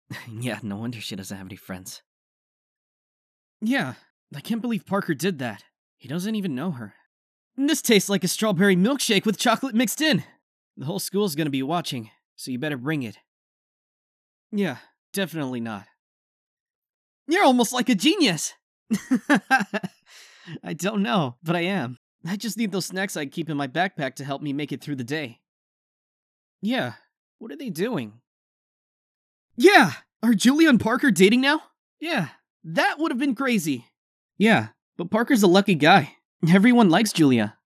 Yeah, no wonder she doesn't have any friends. Yeah, I can't believe Parker did that. He doesn't even know her. This tastes like a strawberry milkshake with chocolate mixed in. The whole school's gonna be watching, so you better bring it. Yeah, definitely not. You're almost like a genius! I don't know, but I am. I just need those snacks I keep in my backpack to help me make it through the day. Yeah, what are they doing? Yeah! Are Julia and Parker dating now? Yeah, that would have been crazy. Yeah, but Parker's a lucky guy. Everyone likes Julia.